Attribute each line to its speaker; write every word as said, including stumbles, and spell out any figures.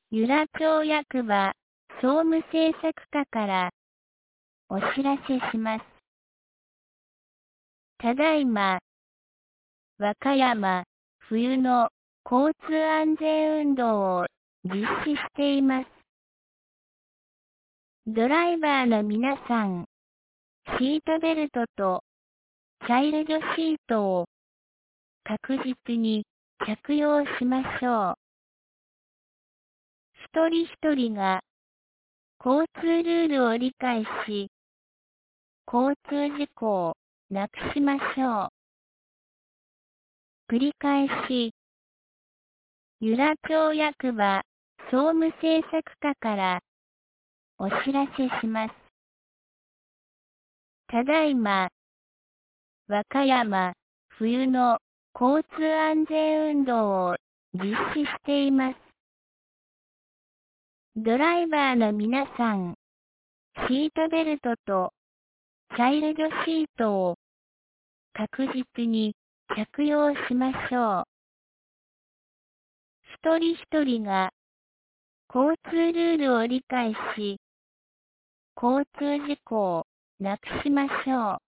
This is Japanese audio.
Speaker 1: 由良町役場総務政策課からお知らせします。ただいま、和歌山冬の交通安全運動を実施しています。ドライバーの皆さん、シートベルトとチャイルドシートを確実に着用しましょう。一人一人が交通ルールを理解し、交通事故をなくしましょう。繰り返し、由良町役場総務政策課からお知らせします。ただいま、和歌山冬の交通安全運動を実施しています。ドライバーの皆さん、シートベルトとチャイルドシートを確実に着用しましょう。一人一人が交通ルールを理解し、交通事故をなくしましょう。